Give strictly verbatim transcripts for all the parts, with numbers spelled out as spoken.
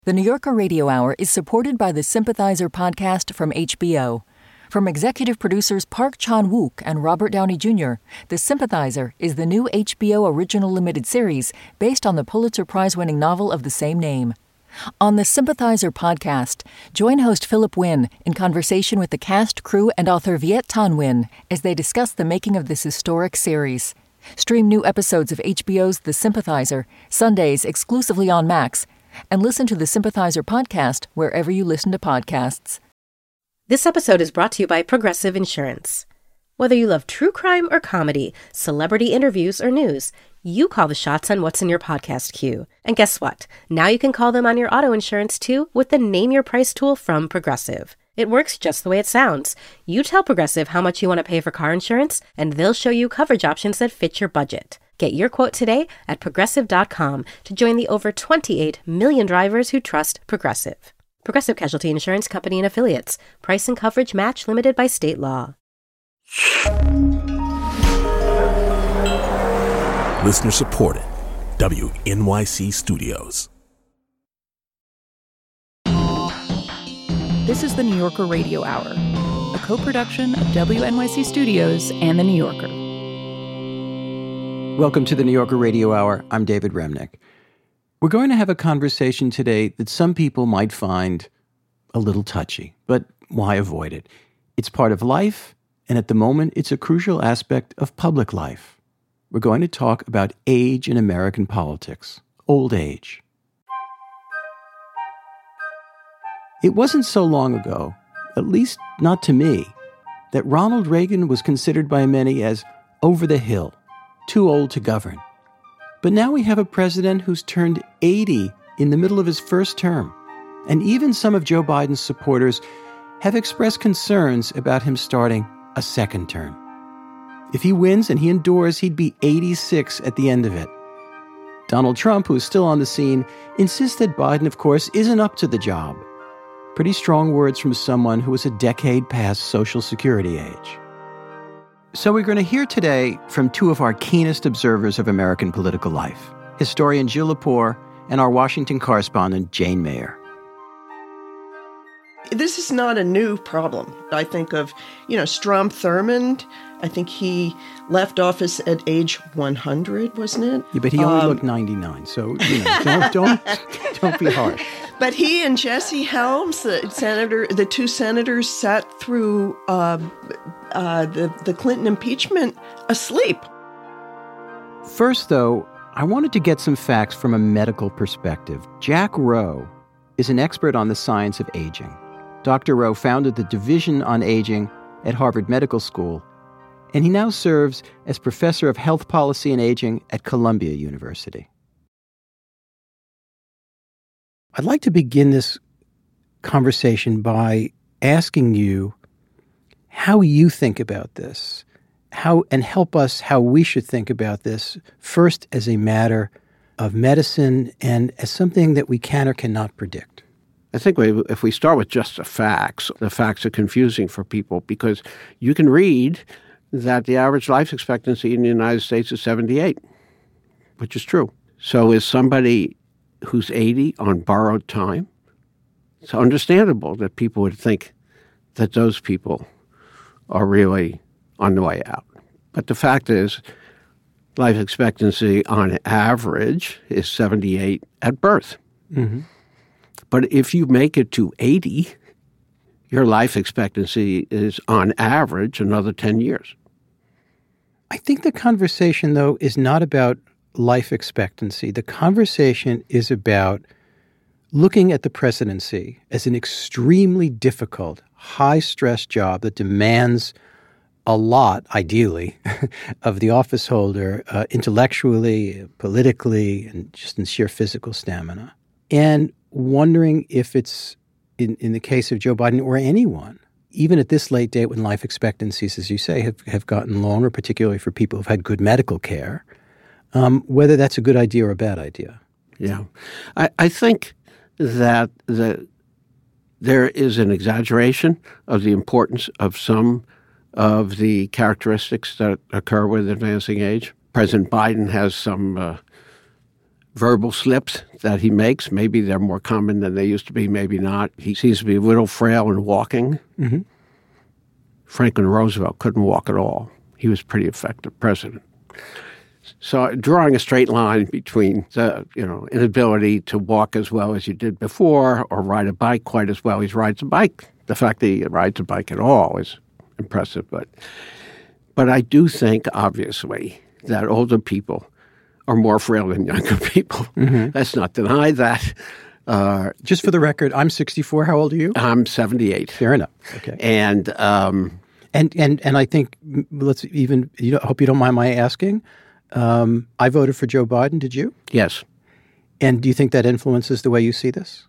The New Yorker Radio Hour is supported by the Sympathizer podcast from H B O. From executive producers Park Chan-wook and Robert Downey Junior, The Sympathizer is the new H B O original limited series based on the Pulitzer Prize-winning novel of the same name. On the Sympathizer podcast, join host Philip Wynn in conversation with the cast, crew, and author Viet Thanh Nguyen as they discuss the making of this historic series. Stream new episodes of H B O's The Sympathizer, Sundays exclusively on Max, and listen to the Sympathizer podcast wherever you listen to podcasts. This episode is brought to you by Progressive Insurance. Whether you love true crime or comedy, celebrity interviews or news, you call the shots on what's in your podcast queue. And guess what? Now you can call them on your auto insurance too with the Name Your Price tool from Progressive. It works just the way it sounds. You tell Progressive how much you want to pay for car insurance, and they'll show you coverage options that fit your budget. Get your quote today at progressive dot com to join the over twenty-eight million drivers who trust Progressive. Progressive Casualty Insurance Company and Affiliates. Price and coverage match limited by state law. Listener supported. W N Y C Studios. This is the New Yorker Radio Hour, a co-production of W N Y C Studios and The New Yorker. Welcome to the New Yorker Radio Hour. I'm David Remnick. We're going to have a conversation today that some people might find a little touchy, but why avoid it? It's part of life, and at the moment, it's a crucial aspect of public life. We're going to talk about age in American politics, old age. It wasn't so long ago, at least not to me, that Ronald Reagan was considered by many as over the hill, too old to govern. But now we have a president who's turned eighty in the middle of his first term. And even some of Joe Biden's supporters have expressed concerns about him starting a second term. If he wins and he endures, he'd be eighty-six at the end of it. Donald Trump, who is still on the scene, insists that Biden, of course, isn't up to the job. Pretty strong words from someone who is a decade past Social Security age. So we're going to hear today from two of our keenest observers of American political life, historian Jill Lepore and our Washington correspondent Jane Mayer. This is not a new problem. I think of, you know, Strom Thurmond. I think he left office at age one hundred, wasn't it? Yeah, but he only um, looked ninety-nine, so you know, don't don't don't be harsh. But he and Jesse Helms, the senator, the two senators, sat through uh, uh, the the Clinton impeachment asleep. First, though, I wanted to get some facts from a medical perspective. Jack Rowe is an expert on the science of aging. Doctor Rowe founded the Division on Aging at Harvard Medical School, and he now serves as professor of health policy and aging at Columbia University. I'd like to begin this conversation by asking you how you think about this, how and help us how we should think about this, first as a matter of medicine and as something that we can or cannot predict. I think we, if we start with just the facts, the facts are confusing for people because you can read that the average life expectancy in the United States is seventy-eight, which is true. So is somebody who's eighty on borrowed time? It's understandable that people would think that those people are really on the way out. But the fact is, life expectancy on average is seventy-eight at birth. Mm-hmm. But if you make it to eighty, your life expectancy is on average another ten years. I think the conversation, though, is not about life expectancy. The conversation is about looking at the presidency as an extremely difficult, high-stress job that demands a lot, ideally, of the office holder uh, intellectually, politically, and just in sheer physical stamina. And wondering if it's, in, in the case of Joe Biden or anyone, even at this late date when life expectancies, as you say, have, have gotten longer, particularly for people who've had good medical care, um, whether that's a good idea or a bad idea. Yeah. I, I think that the, there is an exaggeration of the importance of some of the characteristics that occur with advancing age. President Biden has some uh, verbal slips that he makes. Maybe they're more common than they used to be, maybe not. He seems to be a little frail in walking. Mm-hmm. Franklin Roosevelt couldn't walk at all. He was a pretty effective president. So drawing a straight line between the, you know, inability to walk as well as you did before or ride a bike quite as well as he rides a bike. The fact that he rides a bike at all is impressive. But, but I do think, obviously, that older people are more frail than younger people. Mm-hmm. Let's not deny that. Uh, Just for the record, I'm sixty-four. How old are you? I'm seventy-eight. Fair enough. Okay. And um, and and and I think let's even. You know, I hope you don't mind my asking. Um, I voted for Joe Biden. Did you? Yes. And do you think that influences the way you see this?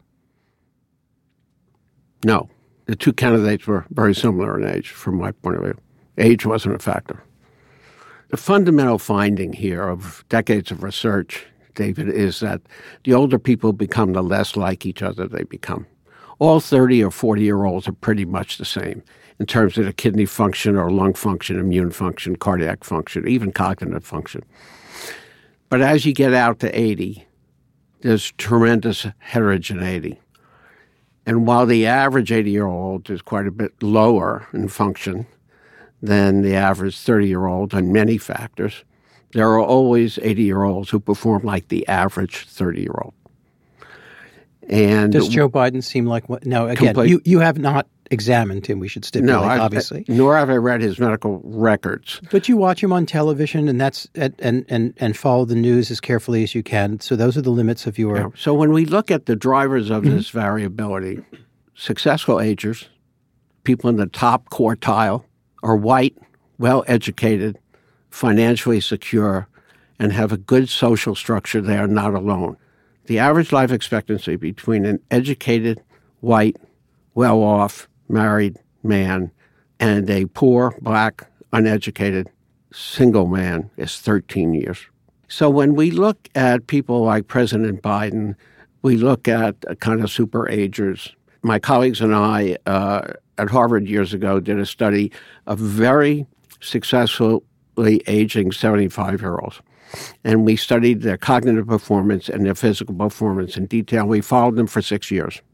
No. The two candidates were very similar in age, from my point of view. Age wasn't a factor. The fundamental finding here of decades of research, David, is that the older people become, the less like each other they become. All thirty or forty-year-olds are pretty much the same in terms of the kidney function or lung function, immune function, cardiac function, even cognitive function. But as you get out to eighty, there's tremendous heterogeneity. And while the average eighty-year-old is quite a bit lower in function than the average thirty-year-old on many factors, there are always eighty-year-olds who perform like the average thirty-year-old. And does Joe Biden seem like what? No, again, complete, you, you have not examined him, we should stipulate, no, I, obviously. I, nor have I read his medical records. But you watch him on television, and that's and and, and follow the news as carefully as you can. So those are the limits of your... Yeah. So when we look at the drivers of mm-hmm. this variability, successful agers, people in the top quartile, are white, well-educated, financially secure, and have a good social structure. They are not alone. The average life expectancy between an educated, white, well-off, married man and a poor, black, uneducated, single man is thirteen years. So when we look at people like President Biden, we look at kind of super agers. My colleagues and I uh, at Harvard years ago did a study of very successfully aging seventy-five-year-olds. And we studied their cognitive performance and their physical performance in detail. We followed them for six years.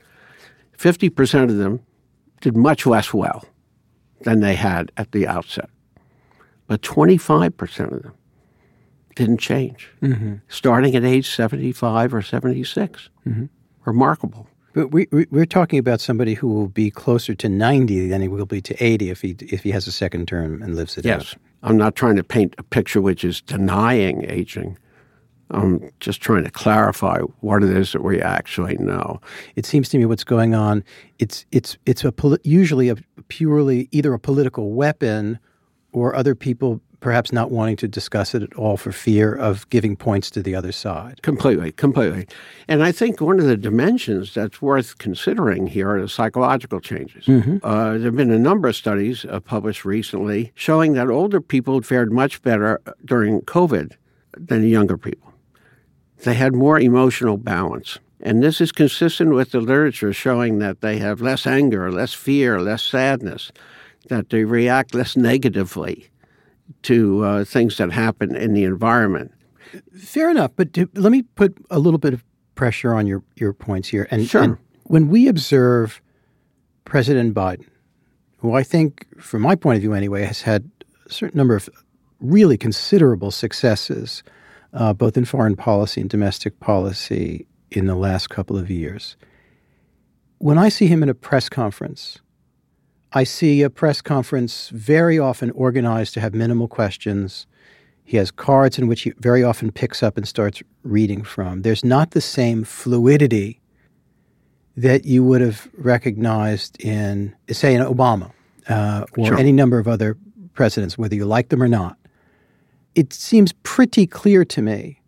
fifty percent of them did much less well than they had at the outset. But twenty-five percent of them didn't change, mm-hmm. starting at age seventy-five or seventy-six. Mm-hmm. Remarkable. But we, we, we're talking about somebody who will be closer to ninety than he will be to eighty if he if he has a second term and lives it yes. out. Yes. I'm not trying to paint a picture which is denying aging. I'm just trying to clarify what it is that we actually know. It seems to me what's going on, it's it's it's a poli- usually a purely either a political weapon or other people perhaps not wanting to discuss it at all for fear of giving points to the other side. Completely, completely. And I think one of the dimensions that's worth considering here are the psychological changes. Mm-hmm. Uh, there have been a number of studies uh, published recently showing that older people fared much better during COVID than younger people. They had more emotional balance. And this is consistent with the literature showing that they have less anger, less fear, less sadness, that they react less negatively to uh, things that happen in the environment. Fair enough, but to, let me put a little bit of pressure on your, your points here. And, sure. and when we observe President Biden, who I think, from my point of view anyway, has had a certain number of really considerable successes, uh, both in foreign policy and domestic policy in the last couple of years. When I see him in a press conference, I see a press conference very often organized to have minimal questions. He has cards in which he very often picks up and starts reading from. There's not the same fluidity that you would have recognized in, say, in Obama uh, or sure. any number of other presidents, whether you like them or not. It seems pretty clear to me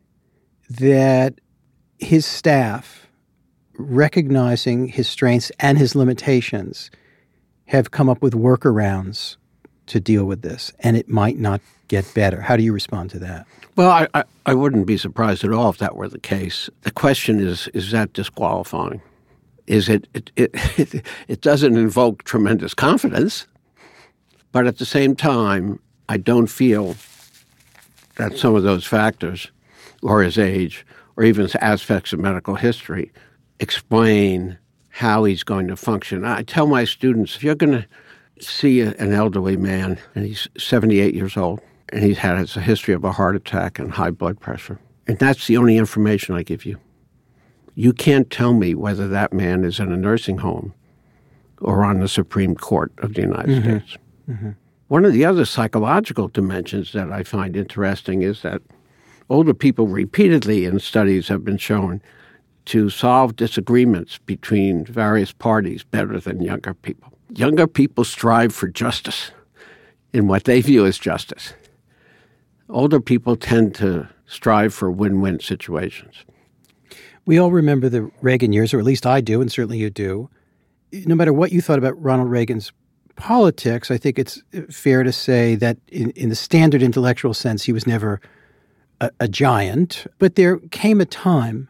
that his staff, recognizing his strengths and his limitations, have come up with workarounds to deal with this, and it might not get better. How do you respond to that? Well, I, I, I wouldn't be surprised at all if that were the case. The question is, is that disqualifying? Is it, it, it, it, it doesn't invoke tremendous confidence, but at the same time, I don't feel that some of those factors, or his age, or even aspects of medical history, explain how he's going to function. I tell my students, if you're going to see a, an elderly man, and he's seventy-eight years old, and he's had a history of a heart attack and high blood pressure, and that's the only information I give you. You can't tell me whether that man is in a nursing home or on the Supreme Court of the United mm-hmm. States. Mm-hmm. One of the other psychological dimensions that I find interesting is that older people repeatedly in studies have been shown to solve disagreements between various parties better than younger people. Younger people strive for justice in what they view as justice. Older people tend to strive for win-win situations. We all remember the Reagan years, or at least I do, and certainly you do. No matter what you thought about Ronald Reagan's politics, I think it's fair to say that in, in the standard intellectual sense, he was never a, a giant. But there came a time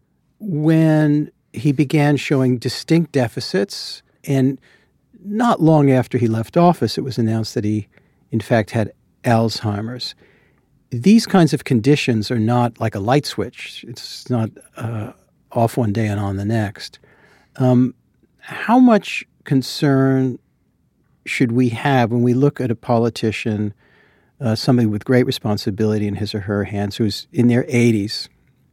when he began showing distinct deficits, and not long after he left office, it was announced that he, in fact, had Alzheimer's. These kinds of conditions are not like a light switch. It's not uh, off one day and on the next. Um, how much concern should we have when we look at a politician, uh, somebody with great responsibility in his or her hands, who's in their eighties,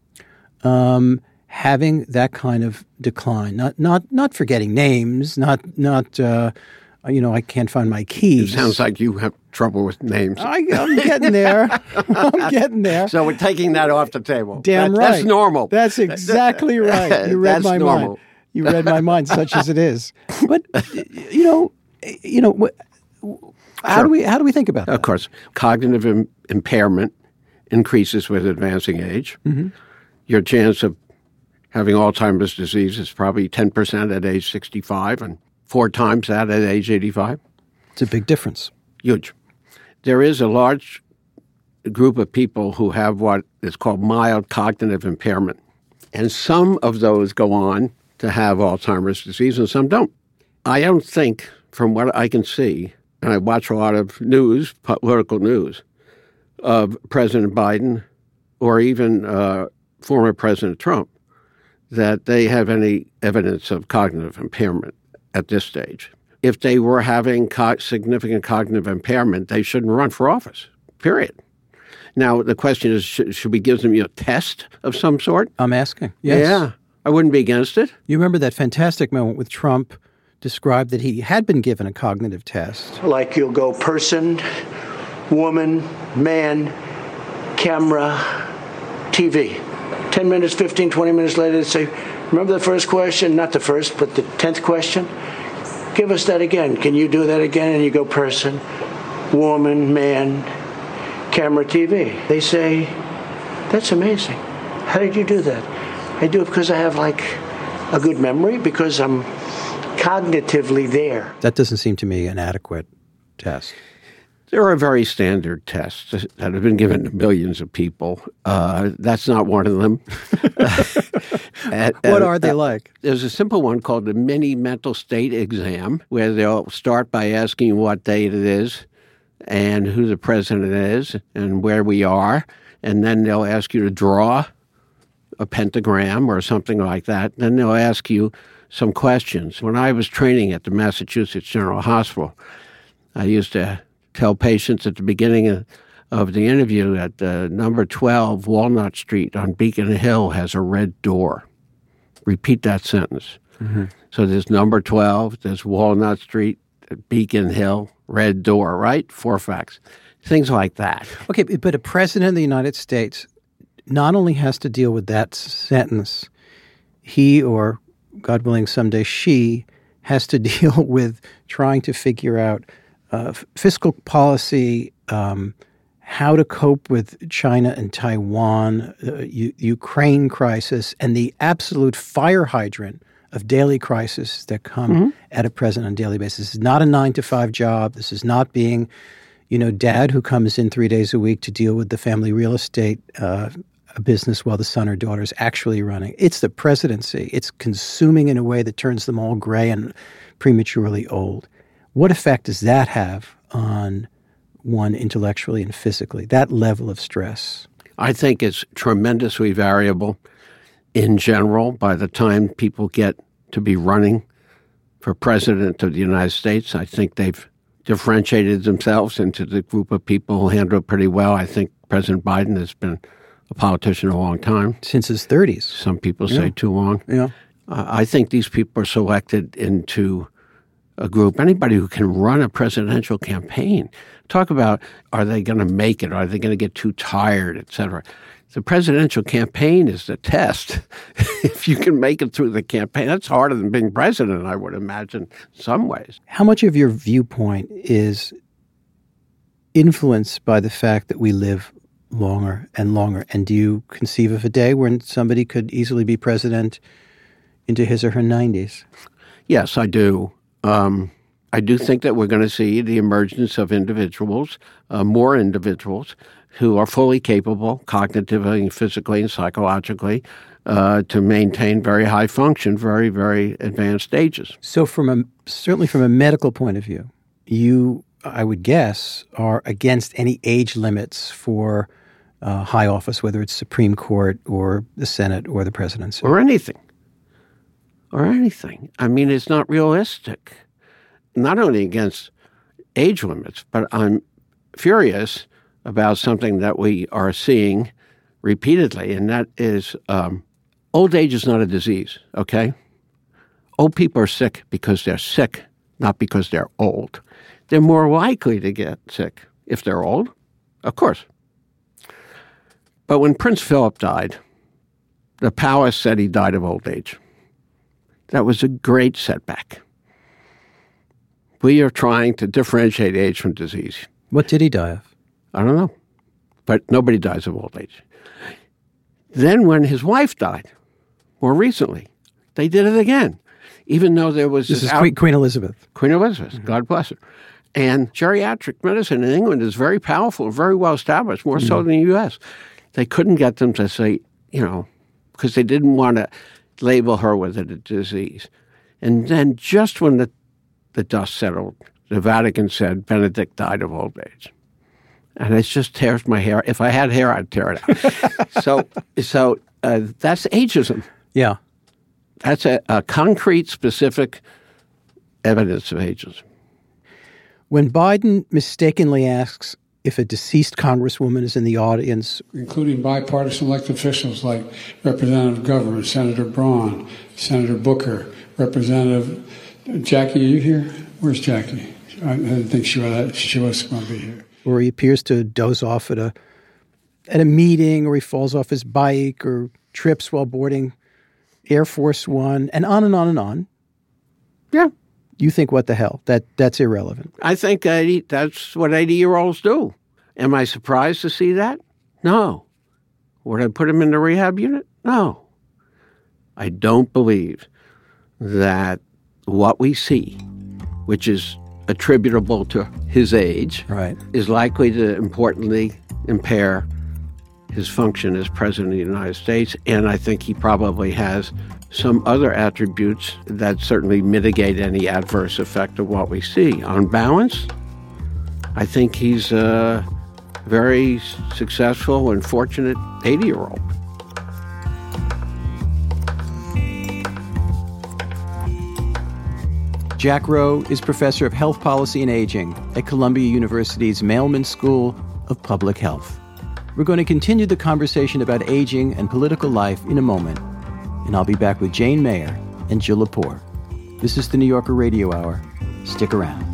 um, having that kind of decline? Not not not forgetting names, not not uh, you know, I can't find my keys. It sounds like you have trouble with names. I, I'm getting there. I'm getting there. So we're taking that off the table. Damn that, right. That's normal. That's exactly right. You read that's my normal. mind. You read my mind, such as it is. But you know, you know, how sure. do we how do we think about that? Of course, cognitive im- impairment increases with advancing age. Mm-hmm. Your chance of having Alzheimer's disease is probably ten percent at age sixty-five, and four times that at age eighty-five. It's a big difference. Huge. There is a large group of people who have what is called mild cognitive impairment. And some of those go on to have Alzheimer's disease and some don't. I don't think, from what I can see, and I watch a lot of news, political news, of President Biden or even uh, former President Trump, that they have any evidence of cognitive impairment at this stage. If they were having co- significant cognitive impairment, they shouldn't run for office, period. Now, the question is, should, should we give them a test of some sort? I'm asking. Yes. Yeah. I wouldn't be against it. You remember that fantastic moment with Trump described that he had been given a cognitive test. Like you'll go person, woman, man, camera, T V. ten minutes, fifteen, twenty minutes later, they say, remember the first question? Not the first, but the tenth question? Give us that again. Can you do that again? And you go person, woman, man, camera, T V. They say, that's amazing. How did you do that? I do it because I have like a good memory, because I'm cognitively there. That doesn't seem to me an adequate test. There are very standard tests that have been given to millions of people. Uh, that's not one of them. At, what uh, are they uh, like? There's a simple one called the mini mental state exam, where they'll start by asking what date it is and who the president is and where we are. And then they'll ask you to draw a pentagram or something like that. Then they'll ask you some questions. When I was training at the Massachusetts General Hospital, I used to tell patients at the beginning of, of the interview that uh, number twelve Walnut Street on Beacon Hill has a red door. Repeat that sentence. Mm-hmm. So there's number twelve, there's Walnut Street, Beacon Hill, red door, right? Four facts. Things like that. Okay, but a president of the United States not only has to deal with that sentence, he or, God willing, someday she has to deal with trying to figure out uh, fiscal policy, um, how to cope with China and Taiwan, uh, U- Ukraine crisis, and the absolute fire hydrant of daily crises that come mm-hmm. at a president on a daily basis. This is not a nine to five job. This is not being, you know, dad who comes in three days a week to deal with the family real estate uh, business while the son or daughter is actually running. It's the presidency. It's consuming in a way that turns them all gray and prematurely old. What effect does that have on one intellectually and physically, that level of stress? I think it's tremendously variable in general by the time people get to be running for president of the United States. I think they've differentiated themselves into the group of people who handle it pretty well. I think President Biden has been a politician a long time. Since his thirties. Some people yeah. say too long. Yeah. Uh, I think these people are selected into a group. Anybody who can run a presidential campaign. Talk about, are they going to make it? Are they going to get too tired, et cetera? The presidential campaign is the test. If you can make it through the campaign, that's harder than being president, I would imagine, in some ways. How much of your viewpoint is influenced by the fact that we live longer and longer? And do you conceive of a day when somebody could easily be president into his or her nineties? Yes, I do. Um, I do think that we're going to see the emergence of individuals, uh, more individuals, who are fully capable, cognitively, physically, and psychologically, uh, to maintain very high function, very, very advanced stages. So from a certainly from a medical point of view, you, I would guess, are against any age limits for uh, high office, whether it's Supreme Court or the Senate or the presidency. Or anything. Or anything. I mean, it's not realistic. Not only against age limits, but I'm furious about something that we are seeing repeatedly, and that is um, old age is not a disease, okay? Old people are sick because they're sick, not because they're old. They're more likely to get sick if they're old, of course. But when Prince Philip died, the palace said he died of old age. That was a great setback. We are trying to differentiate age from disease. What did he die of? I don't know. But nobody dies of old age. Then when his wife died, more recently, they did it again. Even though there was this, this is out- Queen, Queen Elizabeth. Queen Elizabeth, mm-hmm. God bless her. And geriatric medicine in England is very powerful, very well established, more mm-hmm. so than the U S. They couldn't get them to say, you know, because they didn't want to label her with a disease. And then just when the, the dust settled, the Vatican said Benedict died of old age. And it just tears my hair. If I had hair, I'd tear it out. so so uh, that's ageism. Yeah. That's a, a concrete, specific evidence of ageism. When Biden mistakenly asks if a deceased congresswoman is in the audience, including bipartisan elected officials like Representative Governor, Senator Braun, Senator Booker, Representative Jackie, are you here? Where's Jackie? I didn't think she was, she was going to be here. Or he appears to doze off at a at a meeting, or he falls off his bike, or trips while boarding Air Force One, and on and on and on. Yeah. You think, what the hell? That That's irrelevant. I think eighty, that's what eighty-year-olds do. Am I surprised to see that? No. Would I put him in the rehab unit? No. I don't believe that what we see, which is attributable to his age, right, is likely to importantly impair his function as president of the United States. And I think he probably has some other attributes that certainly mitigate any adverse effect of what we see. On balance, I think he's a very successful and fortunate eighty-year-old. Jack Rowe is professor of health policy and aging at Columbia University's Mailman School of Public Health. We're going to continue the conversation about aging and political life in a moment, and I'll be back with Jane Mayer and Jill Lepore. This is the New Yorker Radio Hour. Stick around.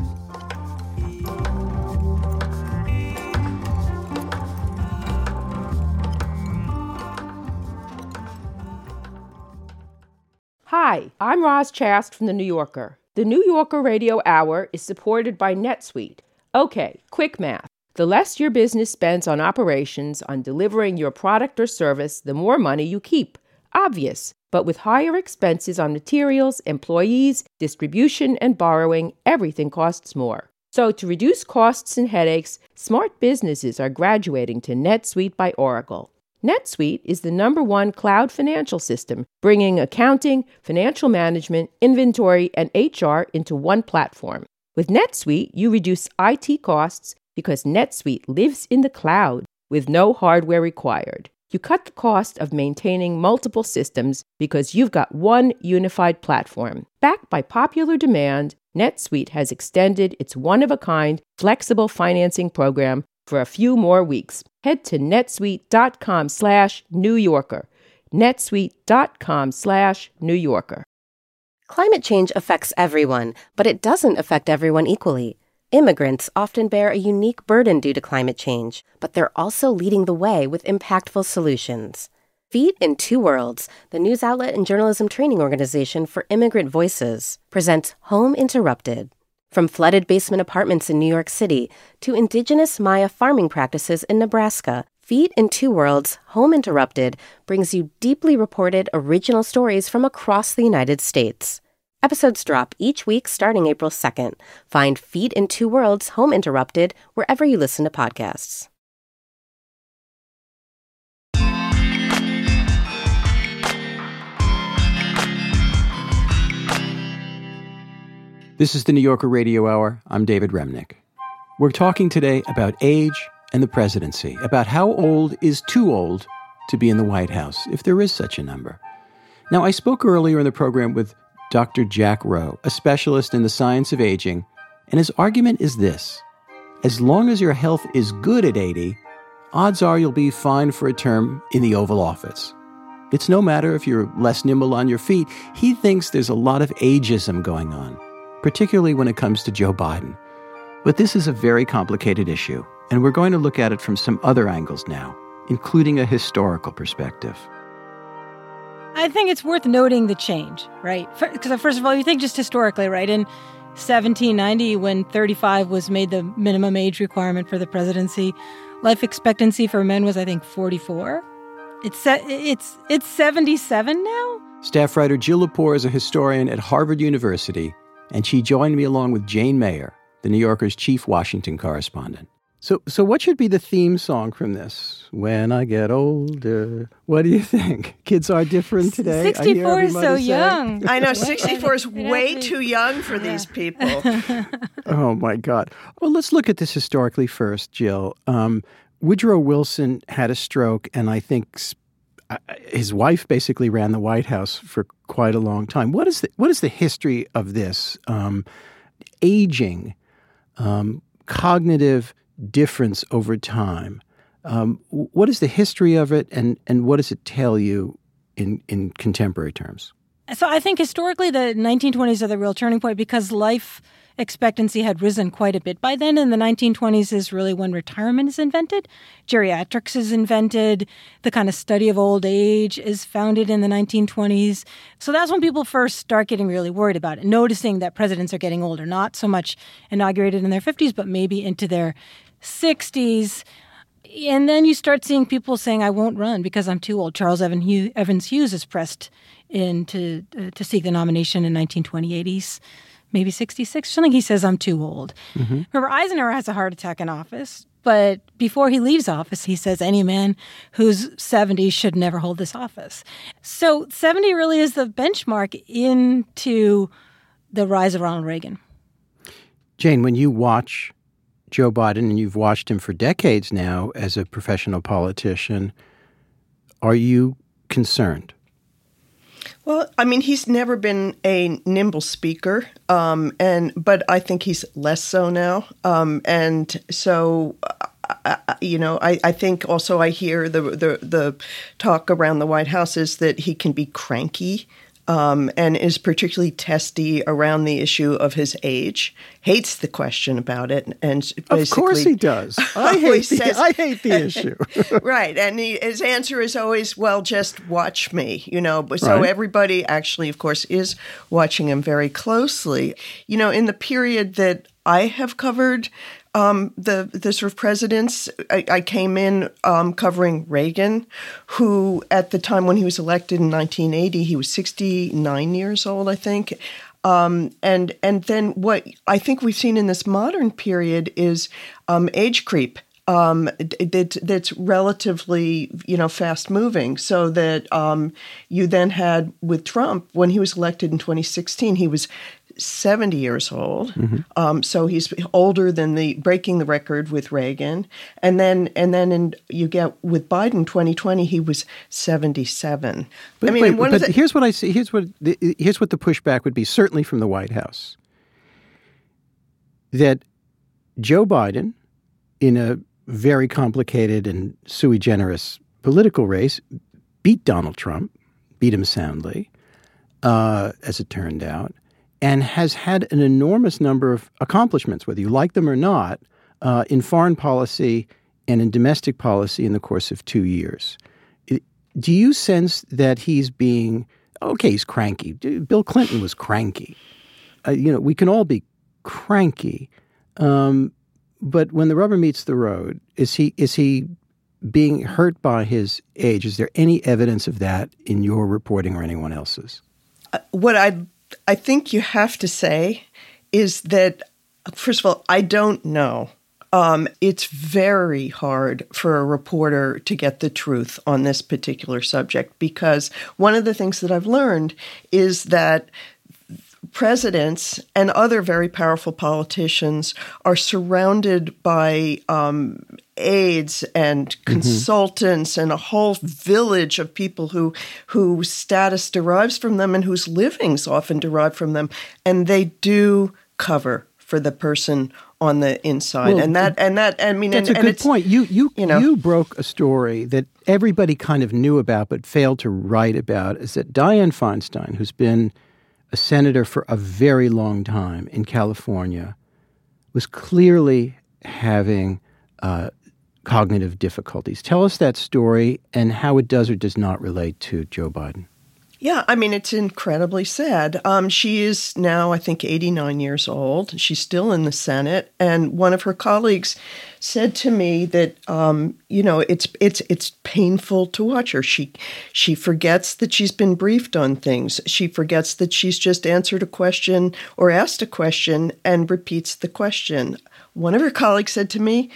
Hi, I'm Roz Chast from The New Yorker. The New Yorker Radio Hour is supported by NetSuite. Okay, quick math. The less your business spends on operations, on delivering your product or service, the more money you keep. Obvious. But with higher expenses on materials, employees, distribution, and borrowing, everything costs more. So to reduce costs and headaches, smart businesses are graduating to NetSuite by Oracle. NetSuite is the number one cloud financial system, bringing accounting, financial management, inventory, and H R into one platform. With NetSuite, you reduce I T costs because NetSuite lives in the cloud. with no hardware required. You cut the cost of maintaining multiple systems because you've got one unified platform. Backed by popular demand, NetSuite has extended its one-of-a-kind flexible financing program for a few more weeks. Head to netsuite.com slash New Yorker. netsuite.com slash New Yorker. Climate change affects everyone, but it doesn't affect everyone equally. Immigrants often bear a unique burden due to climate change, but they're also leading the way with impactful solutions. Feet in Two Worlds, the news outlet and journalism training organization for immigrant voices, presents Home Interrupted. From flooded basement apartments in New York City to indigenous Maya farming practices in Nebraska, Feet in Two Worlds, Home Interrupted brings you deeply reported original stories from across the United States. Episodes drop each week starting April second. Find Feet in Two Worlds, Home Interrupted wherever you listen to podcasts. This is the New Yorker Radio Hour. I'm David Remnick. We're talking today about age and the presidency, about how old is too old to be in the White House, if there is such a number. Now, I spoke earlier in the program with Doctor Jack Rowe, a specialist in the science of aging, and his argument is this: as long as your health is good at eighty, odds are you'll be fine for a term in the Oval Office. It's no matter if you're less nimble on your feet. He thinks there's a lot of ageism going on, particularly when it comes to Joe Biden. But this is a very complicated issue, and we're going to look at it from some other angles now, including a historical perspective. I think it's worth noting the change, right? Because first of all, you think just historically, right? In seventeen ninety, when thirty-five was made the minimum age requirement for the presidency, life expectancy for men was, I think, forty-four. It's it's it's seventy-seven now. Staff writer Jill Lepore is a historian at Harvard University, and she joined me along with Jane Mayer, the New Yorker's chief Washington correspondent. So so what should be the theme song from this? When I get older. What do you think? Kids are different today. sixty-four is so say. young. I know, sixty-four is way too young for these people. Oh, my God. Well, let's look at this historically first, Jill. Um, Woodrow Wilson had a stroke, and I think his wife basically ran the White House for quite a long time. What is the, what is the history of this? Um, aging, um, cognitive difference over time. Um, what is the history of it, and, and what does it tell you in, in contemporary terms? So I think historically the nineteen twenties are the real turning point because life expectancy had risen quite a bit by then. In the nineteen twenties is really when retirement is invented. Geriatrics is invented. The kind of study of old age is founded in the nineteen twenties. So that's when people first start getting really worried about it, noticing that presidents are getting older, not so much inaugurated in their fifties, but maybe into their sixties. And then you start seeing people saying, I won't run because I'm too old. Charles Evans Hughes is pressed in to, uh, to seek the nomination in nineteen twenty-eight. He's maybe sixty-six or something. He says, I'm too old. Mm-hmm. Remember, Eisenhower has a heart attack in office, but before he leaves office, he says any man who's seventy should never hold this office. So seventy really is the benchmark into the rise of Ronald Reagan. Jane, when you watch Joe Biden, and you've watched him for decades now as a professional politician, are you concerned? Well, I mean, he's never been a nimble speaker, um, and but I think he's less so now. Um, and so, uh, you know, I, I think also I hear the, the the talk around the White House is that he can be cranky. Um, and is particularly testy around the issue of his age, hates the question about it. And basically, of course he does. I hate, the, says, I hate the issue. Right. And he, his answer is always, well, just watch me, you know. So right. Everybody actually, of course, is watching him very closely. You know, in the period that I have covered Um, the the sort of presidents, I, I came in um, covering Reagan, who at the time when he was elected in nineteen eighty, he was sixty-nine years old, I think. Um, and and then what I think we've seen in this modern period is um, age creep. um, that that's relatively, you know, fast moving. So that um, you then had with Trump, when he was elected in twenty sixteen, he was seventy years old. Mm-hmm. Um, so he's older than the breaking the record with Reagan. And then and then in, you get with Biden twenty twenty, he was seventy-seven. But, I mean, wait, one but of the, here's what I see. Here's what the, here's what the pushback would be, certainly from the White House, that Joe Biden, in a very complicated and sui generis political race, beat Donald Trump, beat him soundly, uh, as it turned out, and has had an enormous number of accomplishments, whether you like them or not, uh, in foreign policy and in domestic policy in the course of two years. Do you sense that he's being, okay, he's cranky. Bill Clinton was cranky. Uh, you know, we can all be cranky. Um, but when the rubber meets the road, is he is he being hurt by his age? Is there any evidence of that in your reporting or anyone else's? Uh, what I I think you have to say is that, first of all, I don't know. Um, it's very hard for a reporter to get the truth on this particular subject, because one of the things that I've learned is that presidents and other very powerful politicians are surrounded by um, aides and consultants mm-hmm. and a whole village of people who whose status derives from them and whose livings often derive from them, and they do cover for the person on the inside. Well, and that and that I mean that's and, a and good it's, point. You you you know, you broke a story that everybody kind of knew about but failed to write about, is that Dianne Feinstein, who's been a senator for a very long time in California, was clearly having uh, cognitive difficulties. Tell us that story and how it does or does not relate to Joe Biden. Yeah, I mean, it's incredibly sad. Um, she is now, I think, eighty-nine years old. She's still in the Senate. And one of her colleagues said to me that, um, you know, it's it's it's painful to watch her. She she forgets that she's been briefed on things. She forgets that she's just answered a question or asked a question and repeats the question. One of her colleagues said to me,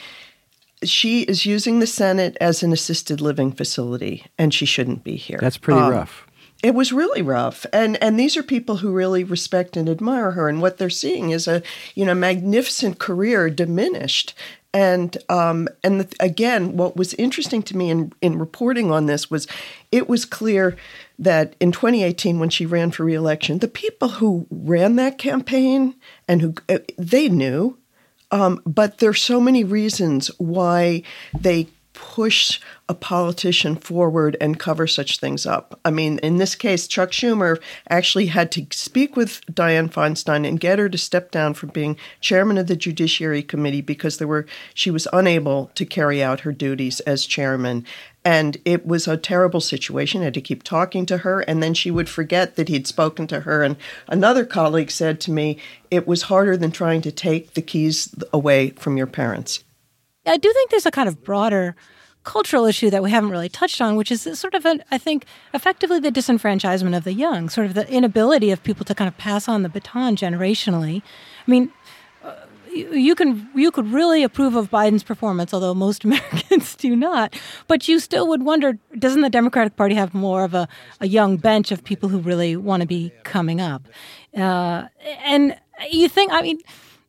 she is using the Senate as an assisted living facility, and she shouldn't be here. That's pretty um, rough. It was really rough. And and these are people who really respect and admire her. And what they're seeing is a, you know, magnificent career diminished. And um, and the, again, what was interesting to me in, in reporting on this was it was clear that in twenty eighteen, when she ran for re-election, the people who ran that campaign and who they knew, um, but there's so many reasons why they push a politician forward and cover such things up. I mean, in this case, Chuck Schumer actually had to speak with Dianne Feinstein and get her to step down from being chairman of the Judiciary Committee because there were she was unable to carry out her duties as chairman. And it was a terrible situation. I had to keep talking to her, and then she would forget that he'd spoken to her. And another colleague said to me, it was harder than trying to take the keys away from your parents. I do think there's a kind of broader cultural issue that we haven't really touched on, which is sort of, an, I think, effectively the disenfranchisement of the young, sort of the inability of people to kind of pass on the baton generationally. I mean, uh, you, you can you could really approve of Biden's performance, although most Americans do not, but you still would wonder, doesn't the Democratic Party have more of a, a young bench of people who really want to be coming up? Uh, and you think, I mean,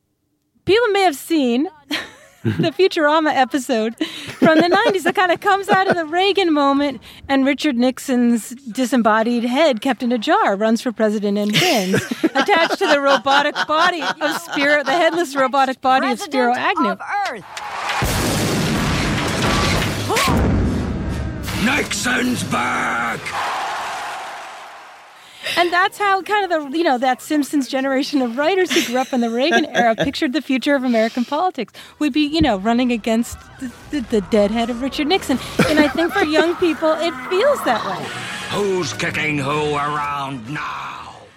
people may have seen the Futurama episode from the nineties that kind of comes out of the Reagan moment, and Richard Nixon's disembodied head kept in a jar runs for president and wins, attached to the robotic body of Spiro, the headless robotic body of Spiro Agnew. Of Earth. Nixon's back! And that's how kind of the, you know, that Simpsons generation of writers who grew up in the Reagan era pictured the future of American politics. We'd be, you know, running against the, the, the deadhead of Richard Nixon. And I think for young people, it feels that way. Who's kicking who around now?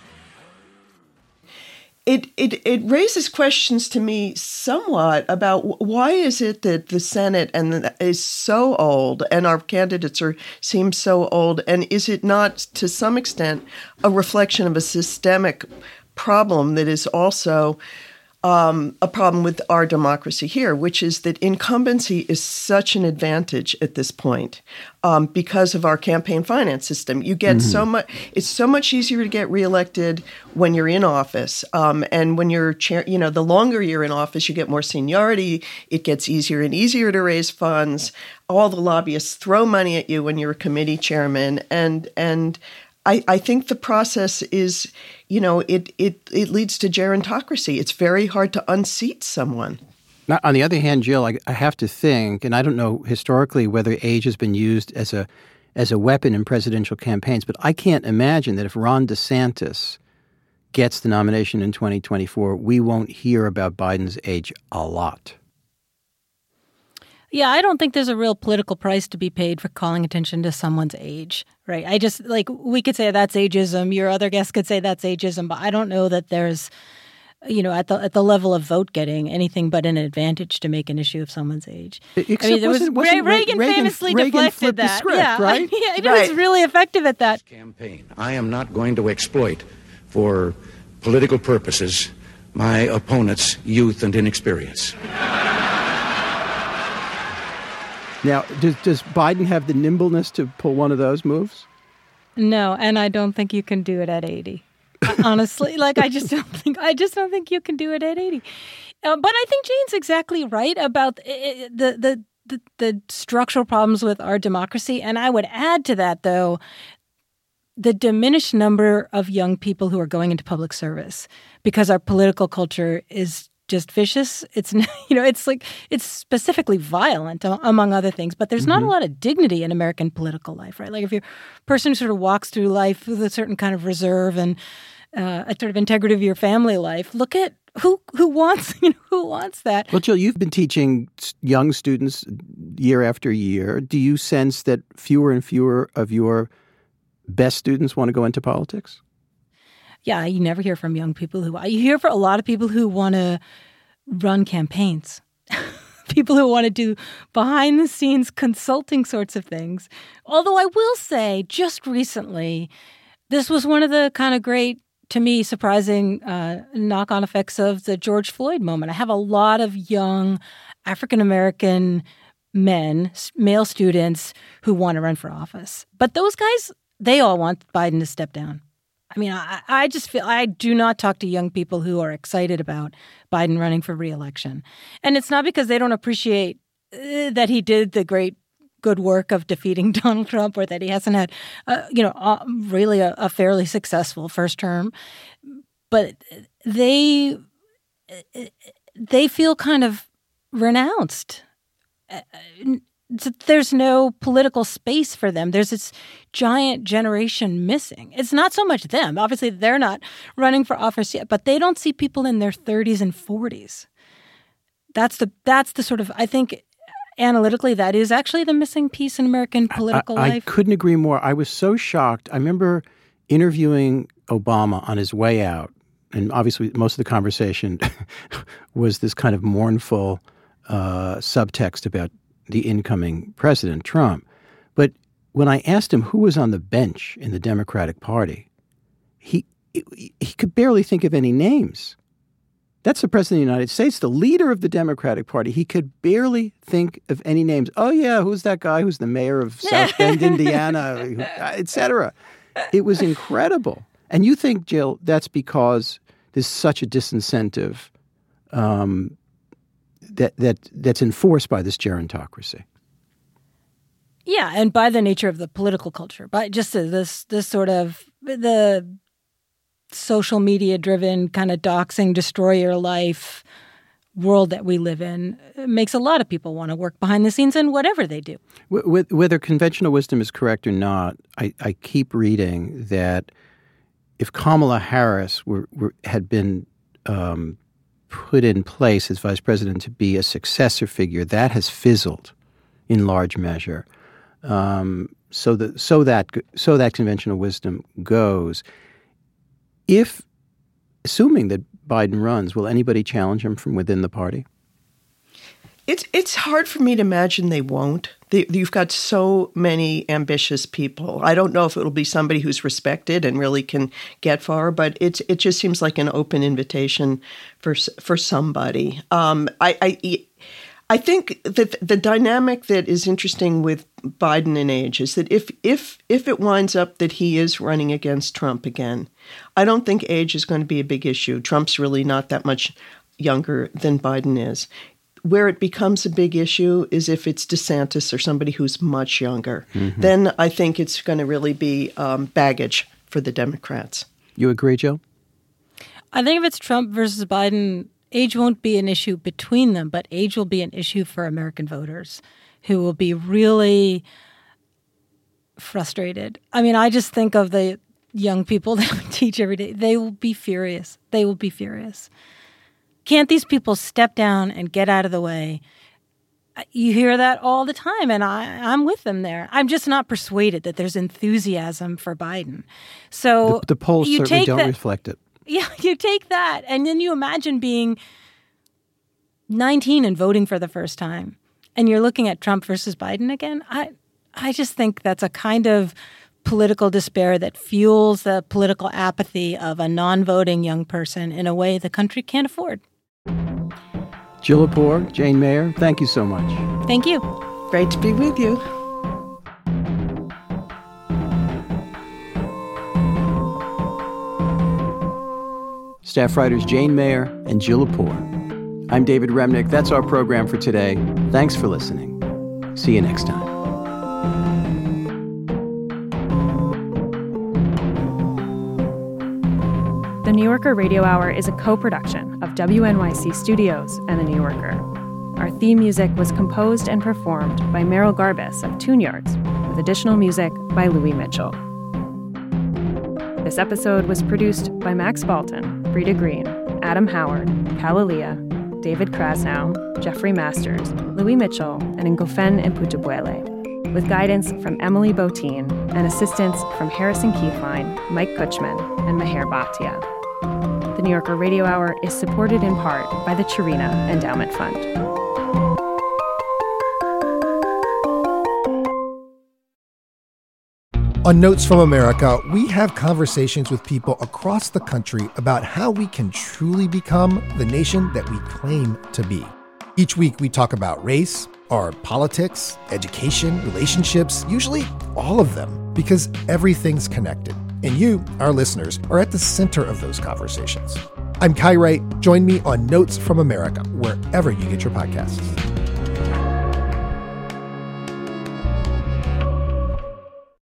It, it it raises questions to me somewhat about why is it that the Senate and the, is so old and our candidates are seem so old, and is it not to some extent a reflection of a systemic problem that is also um, a problem with our democracy here, which is that incumbency is such an advantage at this point um, because of our campaign finance system. You get mm-hmm. so much; it's so much easier to get reelected when you're in office, um, and when you're chair. You know, the longer you're in office, you get more seniority. It gets easier and easier to raise funds. All the lobbyists throw money at you when you're a committee chairman, and and. I, I think the process is, you know, it, it it leads to gerontocracy. It's very hard to unseat someone. Now, on the other hand, Jill, I, I have to think, and I don't know historically whether age has been used as a as a weapon in presidential campaigns, but I can't imagine that if Ron DeSantis gets the nomination in twenty twenty-four, we won't hear about Biden's age a lot. Yeah, I don't think there's a real political price to be paid for calling attention to someone's age, right? I just, like, we could say that's ageism. Your other guests could say that's ageism, but I don't know that there's, you know, at the at the level of vote getting, anything but an advantage to make an issue of someone's age. Except I mean, there was, wasn't, wasn't Reagan, Reagan famously Reagan deflected the that. Script, yeah, right? yeah, it right. was really effective at that. Campaign. I am not going to exploit for political purposes my opponent's youth and inexperience. Now, does, does Biden have the nimbleness to pull one of those moves? No, and I don't think you can do it at eighty. Honestly, like I just don't think I just don't think you can do it at eighty. Uh, but I think Jane's exactly right about the, the the the structural problems with our democracy. And I would add to that, though, the diminished number of young people who are going into public service because our political culture is just vicious. It's, you know, it's like, it's specifically violent, among other things, but there's mm-hmm. not a lot of dignity in American political life, right? Like if you're a person who sort of walks through life with a certain kind of reserve and uh, a sort of integrity of your family life, look at who who wants, you know, who wants that. Well, Jill, you've been teaching young students year after year. Do you sense that fewer and fewer of your best students want to go into politics? Yeah, you never hear from young people who, you hear for a lot of people who want to run campaigns, people who want to do behind the scenes consulting sorts of things. Although I will say just recently, this was one of the kind of great, to me, surprising uh, knock-on effects of the George Floyd moment. I have a lot of young African-American men, male students who want to run for office. But those guys, they all want Biden to step down. I mean, I, I just feel I do not talk to young people who are excited about Biden running for re-election. And it's not because they don't appreciate uh, that he did the great good work of defeating Donald Trump or that he hasn't had, uh, you know, uh, really a, a fairly successful first term. But they they feel kind of renounced. Uh, There's no political space for them. There's this giant generation missing. It's not so much them. Obviously, they're not running for office yet, but they don't see people in their thirties and forties. That's the that's the sort of, I think, analytically, that is actually the missing piece in American political I, I, life. I couldn't agree more. I was so shocked. I remember interviewing Obama on his way out, and obviously most of the conversation was this kind of mournful uh, subtext about the incoming president, Trump. But when I asked him who was on the bench in the Democratic Party, he he could barely think of any names. That's the president of the United States, the leader of the Democratic Party. He could barely think of any names. Oh, yeah, who's that guy who's the mayor of South Bend, Indiana, et cetera. It was incredible. And you think, Jill, that's because there's such a disincentive um That, that that's enforced by this gerontocracy. Yeah, and by the nature of the political culture, by just this this sort of the social media driven kind of doxing, destroy your life world that we live in, it makes a lot of people want to work behind the scenes in whatever they do. Whether conventional wisdom is correct or not, I, I keep reading that if Kamala Harris were, were had been um, put in place as vice president to be a successor figure, that has fizzled in large measure. Um, so that so that so that conventional wisdom goes. If, assuming that Biden runs, will anybody challenge him from within the party? It's it's hard for me to imagine they won't. They, you've got so many ambitious people. I don't know if it'll be somebody who's respected and really can get far, but it's it just seems like an open invitation for for somebody. Um, I, I I think that the dynamic that is interesting with Biden and age is that if if if it winds up that he is running against Trump again, I don't think age is going to be a big issue. Trump's really not that much younger than Biden is. Where it becomes a big issue is if it's DeSantis or somebody who's much younger. Mm-hmm. Then I think it's going to really be um, baggage for the Democrats. You agree, Joe? I think if it's Trump versus Biden, age won't be an issue between them, but age will be an issue for American voters who will be really frustrated. I mean, I just think of the young people that we teach every day. They will be furious. They will be furious. Can't these people step down and get out of the way? You hear that all the time, and I, I'm with them there. I'm just not persuaded that there's enthusiasm for Biden. So the, the polls you certainly take don't that, reflect it. Yeah, you take that, and then you imagine being nineteen and voting for the first time, and you're looking at Trump versus Biden again. I, I just think that's a kind of political despair that fuels the political apathy of a non-voting young person in a way the country can't afford. Jill Lepore, Jane Mayer, thank you so much. Thank you. Great to be with you. Staff writers Jane Mayer and Jill Lepore. I'm David Remnick. That's our program for today. Thanks for listening. See you next time. The New Yorker Radio Hour is a co-production of W N Y C Studios and The New Yorker. Our theme music was composed and performed by Meryl Garbus of Tune Yards, with additional music by Louis Mitchell. This episode was produced by Max Balton, Brita Green, Adam Howard, Kalalia, David Krasnow, Jeffrey Masters, Louis Mitchell, and Ngofen Mputubwele, with guidance from Emily Botine and assistance from Harrison Keithline, Mike Kutchman, and Meher Bhatia. The New Yorker Radio Hour is supported in part by the Chirina Endowment Fund. On Notes from America, we have conversations with people across the country about how we can truly become the nation that we claim to be. Each week, we talk about race, our politics, education, relationships, usually all of them, because everything's connected. And you, our listeners, are at the center of those conversations. I'm Kai Wright. Join me on Notes from America, wherever you get your podcasts.